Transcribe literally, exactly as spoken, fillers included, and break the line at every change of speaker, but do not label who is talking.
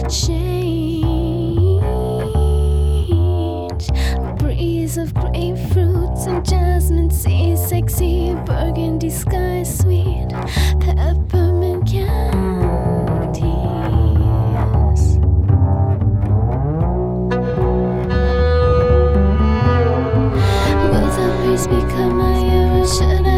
change. Breeze of grapefruits and jasmine sea, sexy burgundy sky, sweet peppermint candies. Will the breeze become my arrow? Should I